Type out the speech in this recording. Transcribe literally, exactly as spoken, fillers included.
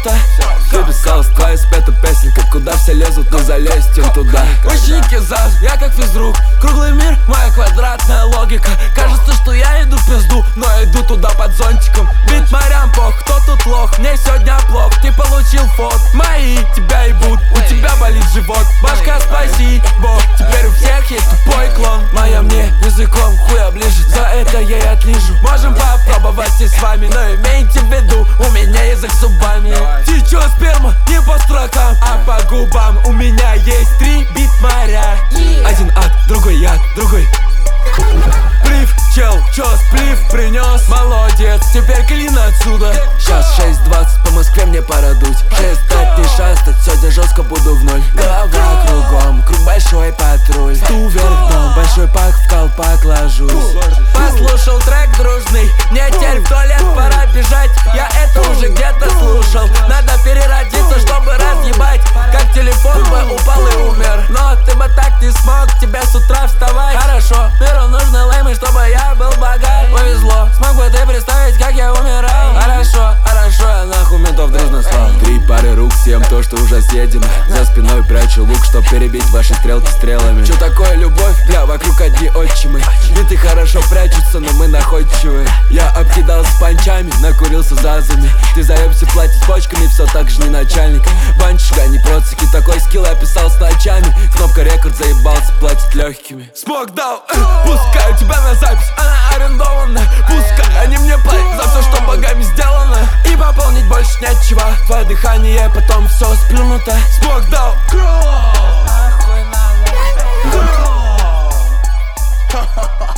сплюнуто. Ты писалась твоя спета песенка, куда все лезут, но залезть им туда. Ученики ЗАГС, я как физрук. Круглый мир, моя квадратная логика. Кажется, что я иду в пизду, но иду туда под зонтиком. Бит морям пох, кто тут лох? Мне сегодня плохо, ты получил фот. Мои тебя ебут, у тебя болит живот. Башка спасибо, теперь у всех есть тупой клон. Моя мне языком хуя ближе, за это я и отлижу. Можем попробовать и с вами, но имейте в виду, у меня язык зубами. Течет сперма не по строкам, а по губам. У меня есть три бит моря. Один ад, другой яд, другой плив, чел, чё сплив принес? Молодец, теперь клин отсюда. Сейчас шесть двадцать, по Москве мне пора дуть. Шесть пять не шастать, сегодня жестко буду в ноль. Голова кругом, круг большой патруль. Ту вверх дном, большой пак в колпак ложусь. Послушал трек дружный, мне теперь в туалет пора бежать. Я это уже где-то слушал. Надо переродиться, чтобы разъебать. Как телефон бы упал и умер. Но ты бы так не смог, тебе с утра вставать. Хорошо, миру нужны леймы, чтобы я был богат. Повезло, смог бы ты представить, как я умирал. Хорошо, хорошо, я нахуй ментов дружно слал. Три пары рук, съем то, что уже съедено. За спиной прячу лук, чтоб перебить ваши стрелки стрелами. Чё такое любовь? Бля, вокруг одни отчимы. Биты хорошо прячутся, но мы находчивые. Я обкидался панчами, накурился зазами. Ты заебся платить почками, все так же не начальник. Банчик, а не процики, такой скилл я писал с ночами. Кнопка рекорд заебался, платит легкими. Смог дал, э, пускаю тебя на запись, она арендована. Пускай они мне платят за все, что богами сделано. И пополнить больше нечего, твое дыхание, потом все сплюнуто. Смог дал, Нахуй надо.